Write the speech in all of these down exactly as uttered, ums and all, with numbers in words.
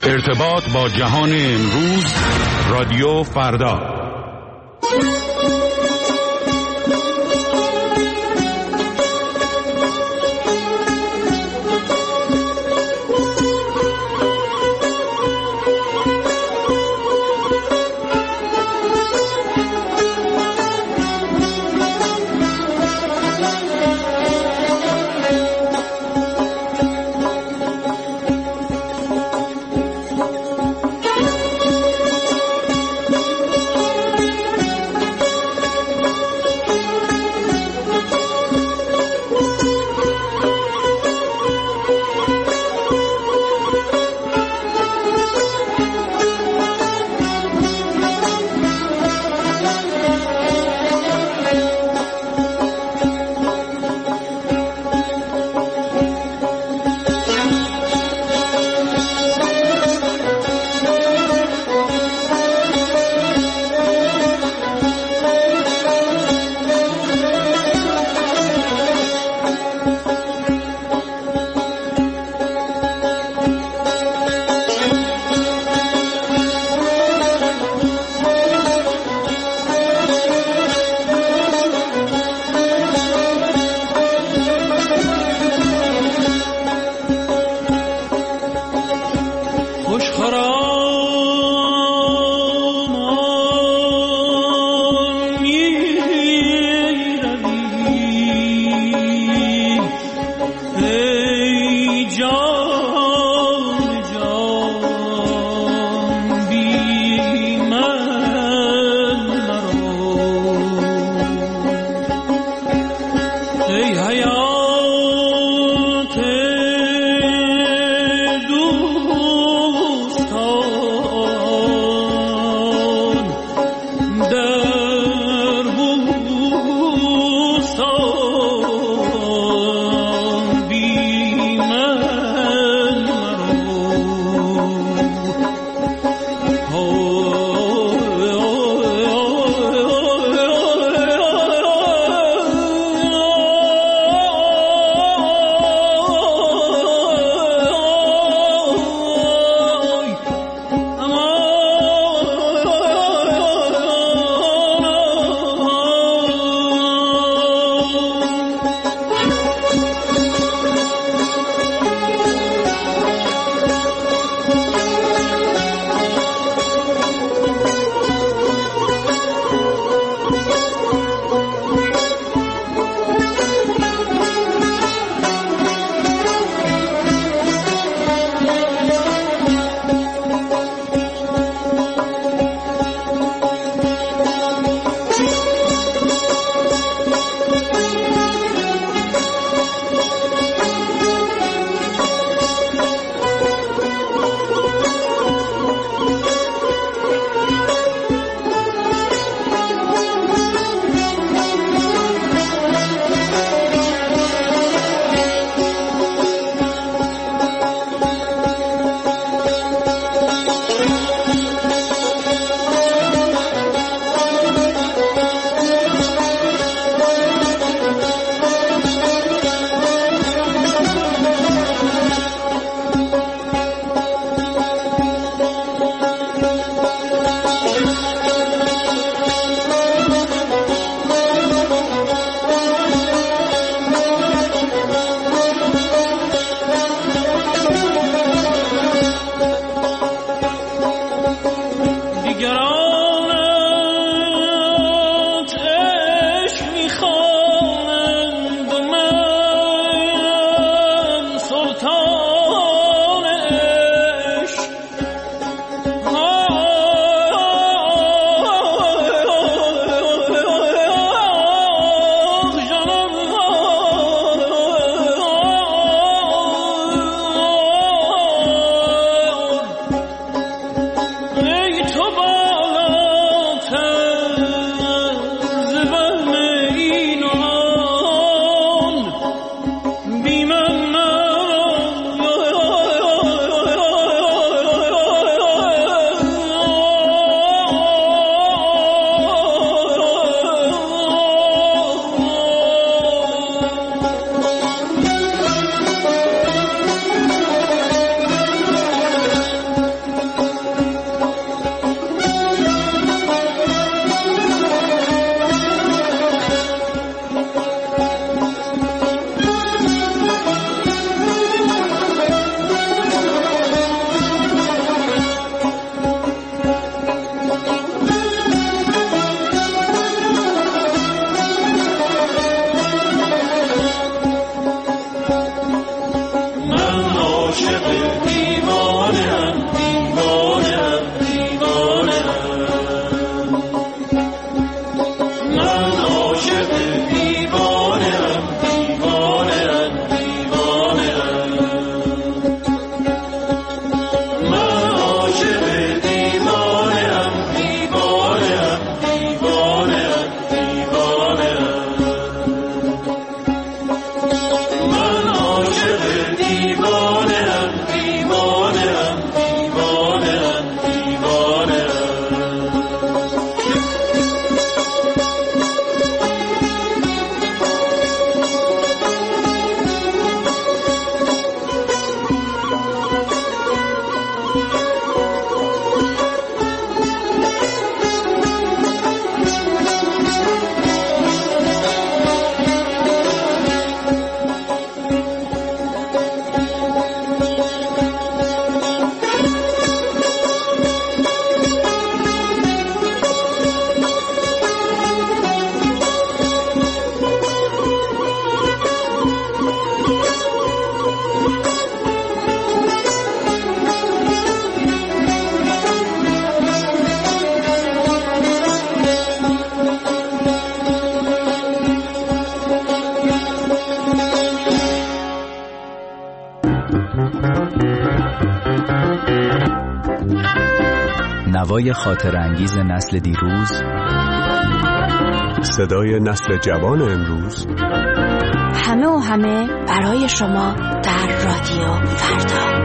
ارتباط با جهان امروز، رادیو فردا. نوای خاطر انگیز نسل دیروز، صدای نسل جوان امروز، همه و همه برای شما در رادیو فردا.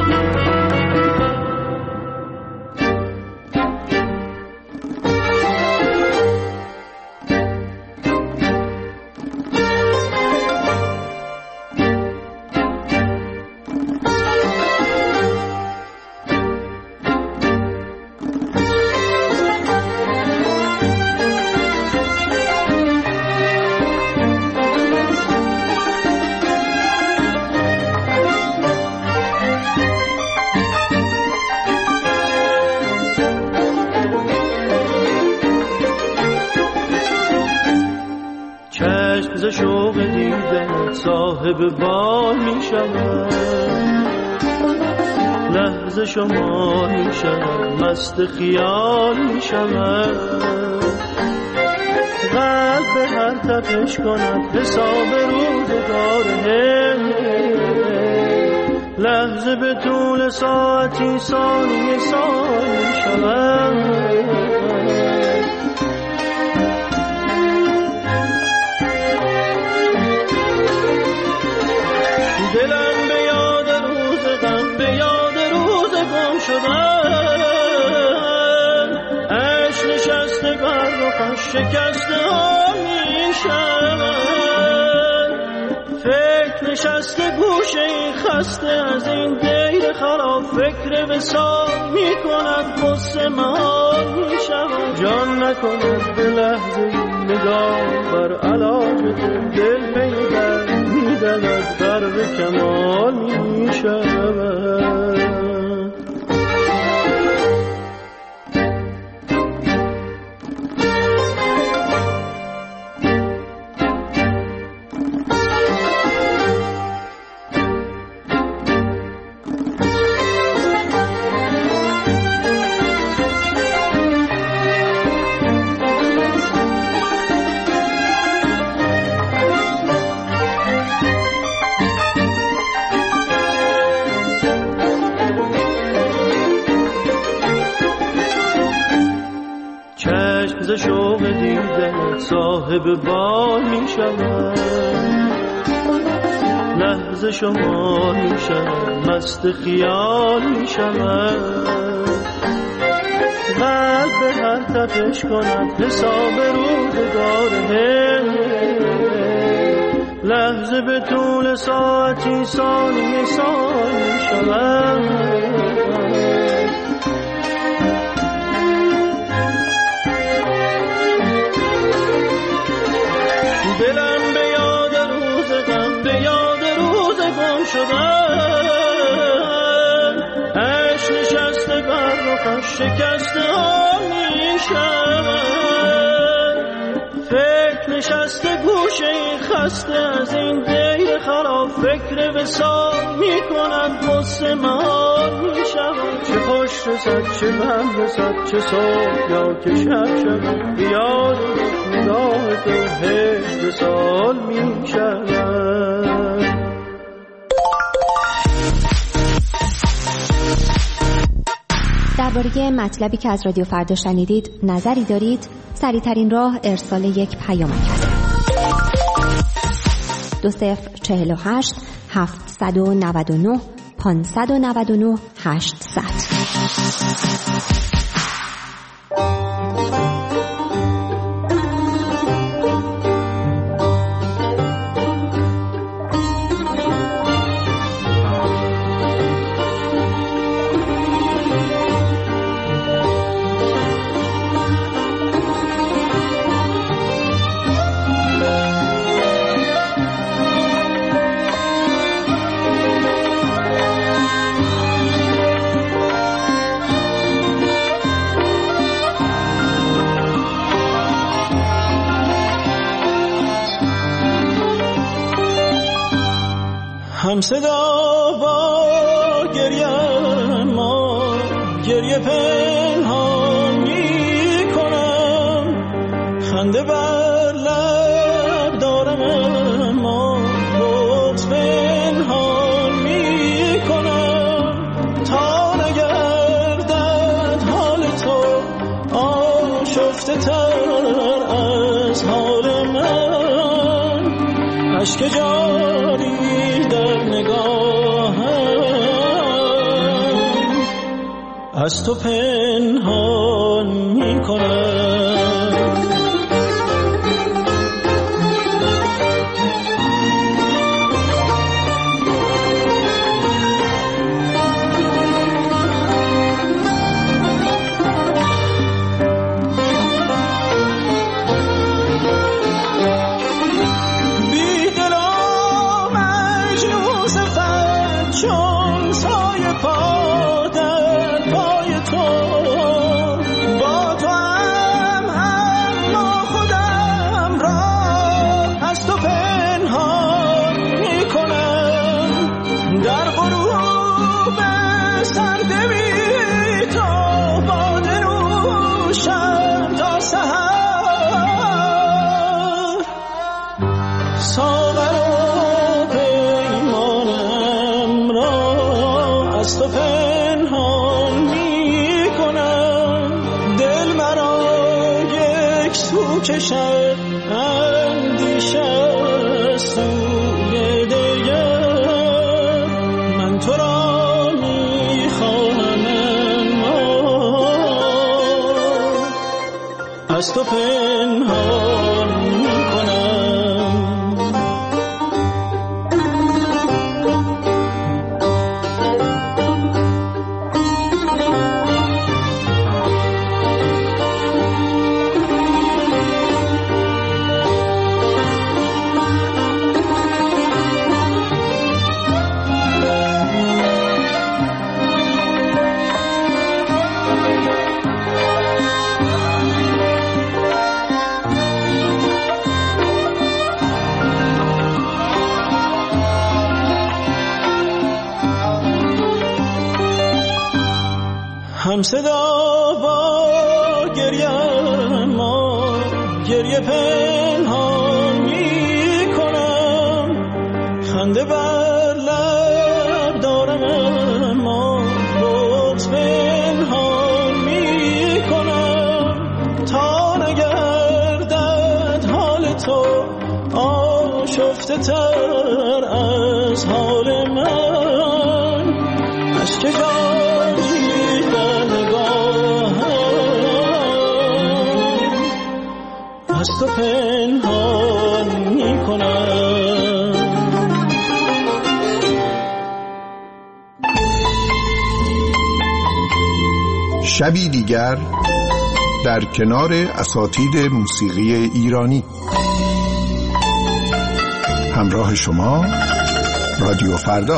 ز شوق دیدن صاحب بال می شود، لحظه شما می شود، مست خیال می شود، قلب به هر تپش کند حساب روزگاره، لحظه به طول ساعتی ثانیه سال می شود. دلم به یاد روز غم، به یاد روز گم شدن، عشق نشسته بر رخش شکسته ها می شود، فکر نشسته گوشه این خسته از این دیر خراب، فکر وصال می کند قصه محال می شود، جان نکند به لحظه نگاه بر علاج دل پیدا می دلد در به کمال می شود. ز شوق دیدن صاحب بال می شود، لحظه شما می شود، مست خیال می شود، قلب به هر تپش کند حساب روزگاره، لحظه به طول ساعتی ثانیه سال می شود. دلم به یاد روز غم، به یاد روز گم شدن، عشق نشسته بر رخش شکسته ها می شود، فکر نشسته گوشه این خسته از این دیر خراب، فکر وصال می کند قصه محال می شود، چه خوش رسد چه بد رسد، چه صبح یا که شب شود، یاد نگاه تو هشت سال می شود. درباره مطلبی که از رادیو فردا شنیدید نظری دارید؟ سریع‌ترین راه ارسال یک پیامک است. دو صفر چهل و هشت هفتصد و نود و نه پانصد و نود و نه هشتصد. هم صدا با گریه ما گریه پنهان می کنم، خنده بر لب دارم اما لطف پنهان می کنم، تا نگردد حال تو آشفته تر از حال من، اشک جاری در نگاهم از تو پنهان می کنم. چشم اندیشه سوی دیگر، من تو را می خواهم اما از تو پنهان می کنم. هم صدا با گریه ما گریه پنهان می کنم، خنده بر لب دارم اما بغض پنهان می کنم، تا نگردد حال تو آشفته تر از حال من، اشک جاری از تو پنهان می کنم. شبی دیگر در کنار اساتید موسیقی ایرانی. همراه شما رادیو فردا.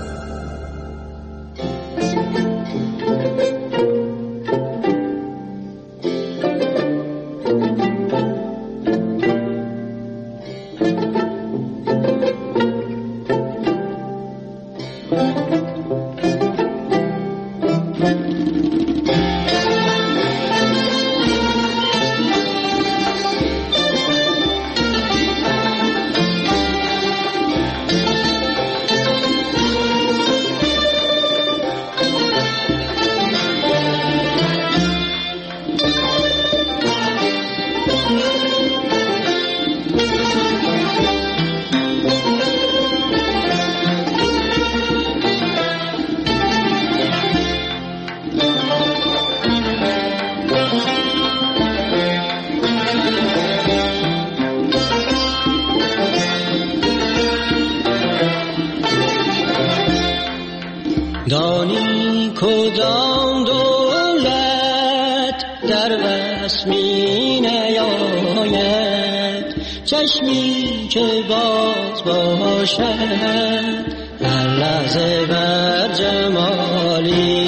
دانی کدام دولت در وسمی نیاید، چشمی که باز باشد هر لحظه بر جمالی.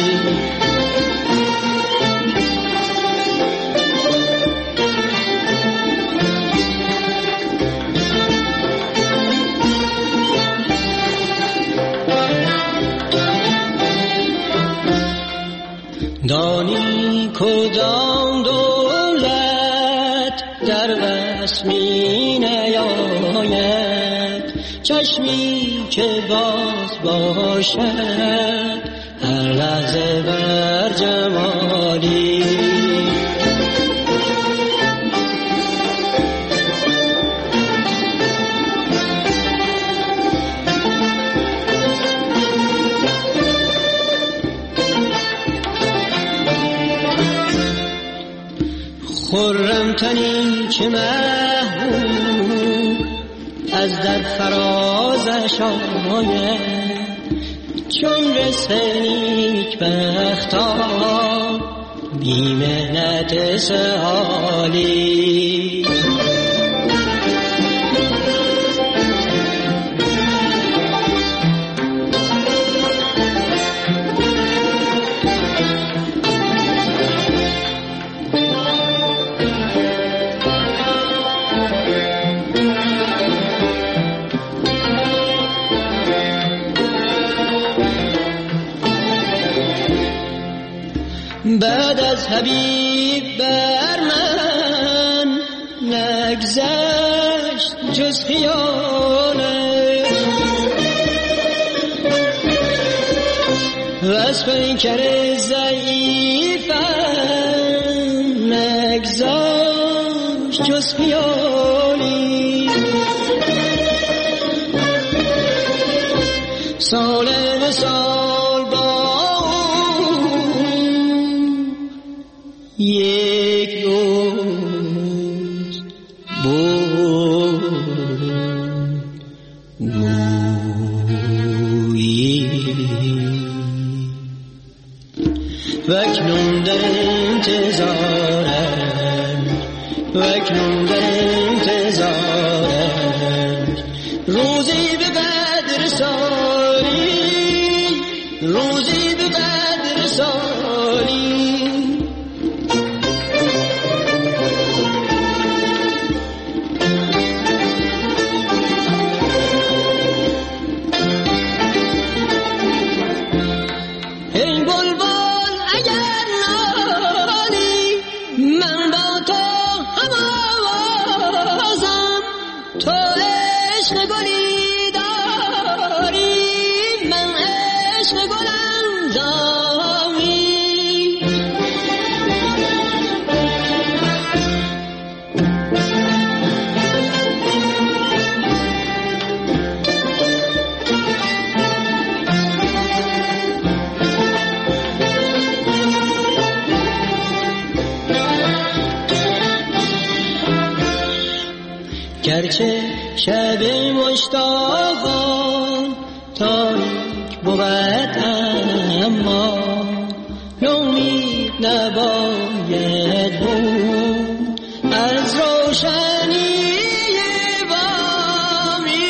دانی کدام دولت در وسمی نیاید، چشمی که باز باشد هر لحظه بر جمالی. خرم تنی که محبوب از در فرازش آید، چون رسه نیک بختا بی مهنت سالی. بعد از حبیب بر من نگذشت جز خیالش، وصف این کر ضعیفم نگذشت جز خیالی. سال به سال با یک روز بود گویی، وکنون در انتظارم، وکنون در انتظارم روزی به بدر سالی، روزی به بدر سالی. گرچه شب مشتاقان تاریک بود، اما نومید نباید بود از روشنی بامی.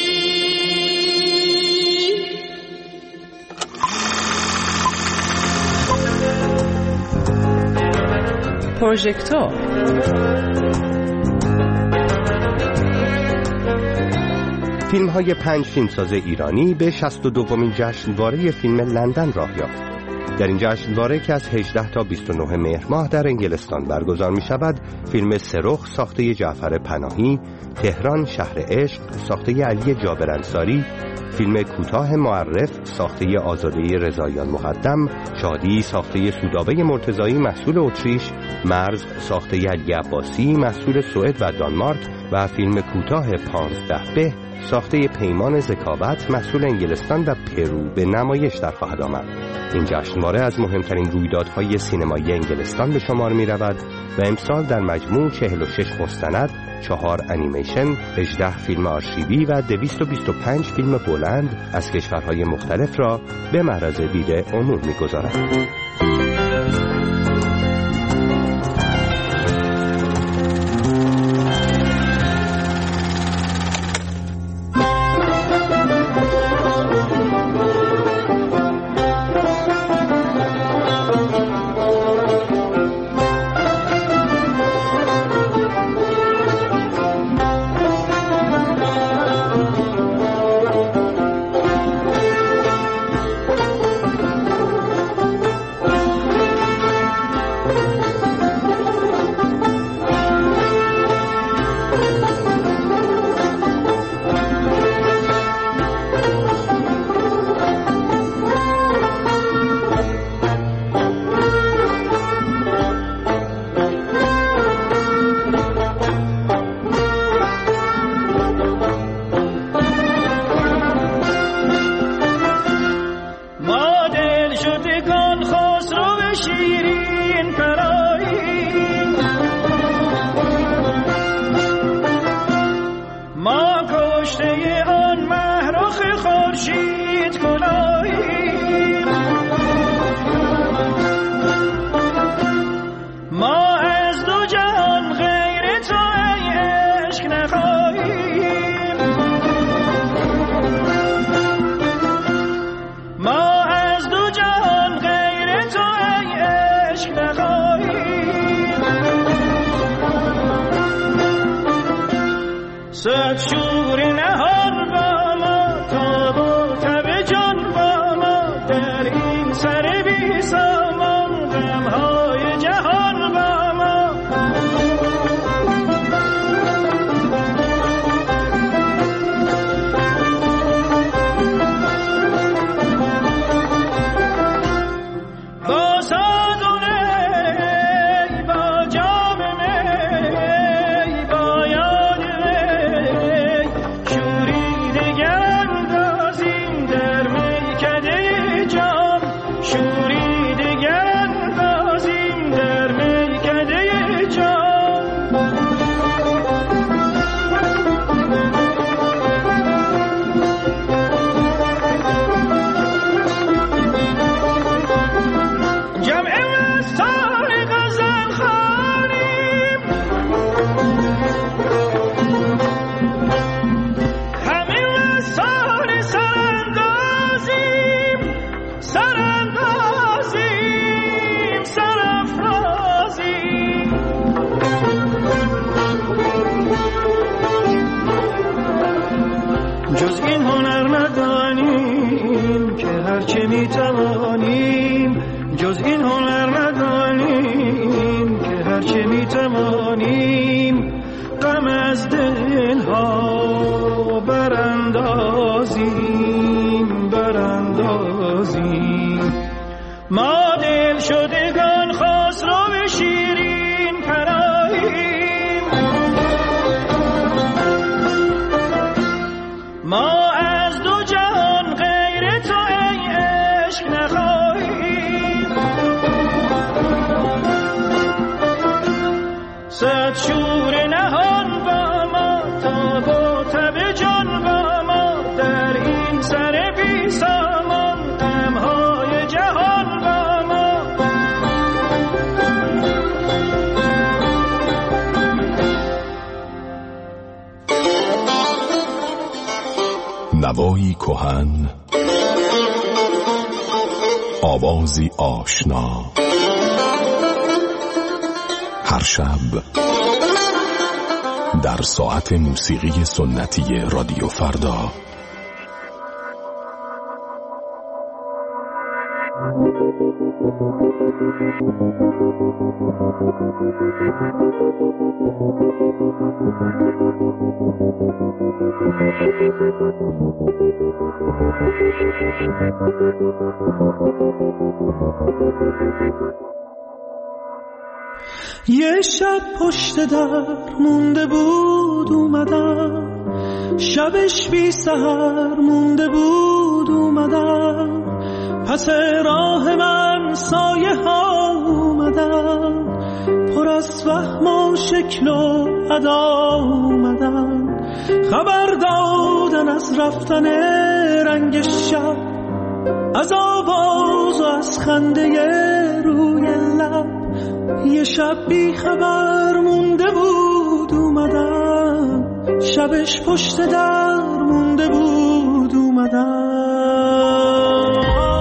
پروژکتور فیلم های پنج فیلمساز ایرانی به شصت و دومین جشنواره فیلم لندن راه یافت. در این جشنواره که از هجدهم تا بیست و نهم مهر ماه در انگلستان برگزار می شود، فیلم سرخ ساخته جعفر پناهی، تهران شهر عشق ساخته علی جابر انصاری، فیلم کوتاه معرف ساخته آزاده رضاییان مقدم، شادی ساخته سودابه مرتضایی محصول اتریش، مرز ساخته علی عباسی محصول سوئد و دانمارک و فیلم کوتاه پانزده به ساخته پیمان ذکاوت محصول انگلستان و پرو به نمایش در خواهد آمد. این جشنواره از مهمترین رویدادهای سینمایی انگلستان به شمار می رود و امسال در مجموع چهل و شش مستند، چهار انیمیشن، هجده فیلم آرشیوی و دویست و بیست و پنج فیلم بلند از کشورهای مختلف را به معرض دید عموم می گذارد. سر بی سامان غمهای جهان با ما. با سادونه با جام می با یاد می شوری دگر اندازیم در میکده جام، شوری دگر اندازیم در میکده جام. جمع مستان غزل خوانیم، همه مستان سراندازیم، سراندازیم سرافرازیم. جز این هنر ندانیم که هرچه میتوانیم، جز این هنر ندانیم که هرچه میتوانیم غم از دلها براندازیم براندازیم. ما دل شدگان خسرو شیرین پراییم، ما از دو جهان غیر تو ای عشق نخواهیم. صد شور نهان با ما تا با تب جان با ما در این سر بی سامان غمهای جهان با ما. نوایی کهن، آوازی آشنا، هر شب در ساعت موسیقی سنتی رادیو فردا. یه شب پشت در مونده بود اومدم، شبش بی سحر مونده بود اومدم، پس راه من سایه ها اومدن، پر از وهم و شکل و ادا اومدن، خبر دادن از رفتن رنگ شب، از آواز و از خنده روی لب. یه شب بی خبر مونده بود اومدم، شبش پشت در مونده بود اومدم.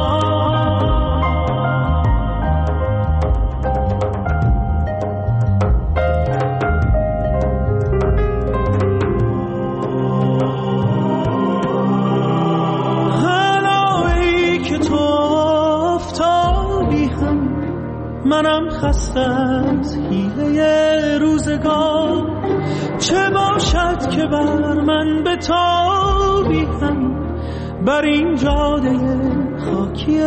حالا که تو آفتابی هم، منم خسته از حیله روزگار، چه باشد که بر من به تابی هم، بر این جاده خاکی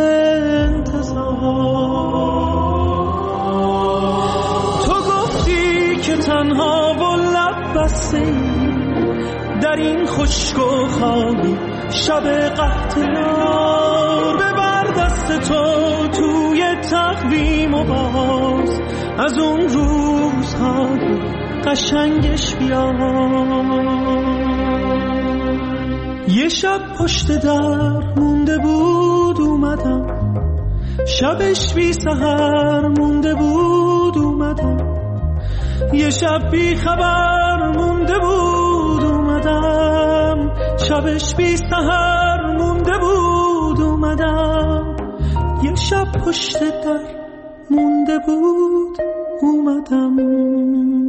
انتظار. تو گفتی که تنها و لب بسته در این خشک و خالی شب قحط نار، ببر دست تو توی تقویم و باز از اون روزهای قشنگش بیا. یه شب پشت در مونده بود اومدم، شبش بی سحر مونده بود اومدم، یه شب بی خبر مونده بود اومدم، شبش بی سحر مونده بود اومدم، یه شب پشت در مونده بود اومدم.